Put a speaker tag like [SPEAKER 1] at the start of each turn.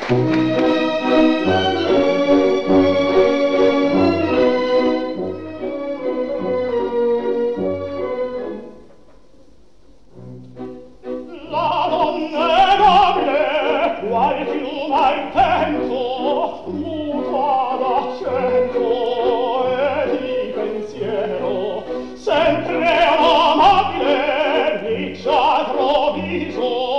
[SPEAKER 1] La donna è nobile, qual fiume al vento, muta d'accento e di pensiero, sempre amabile, riccia al provviso,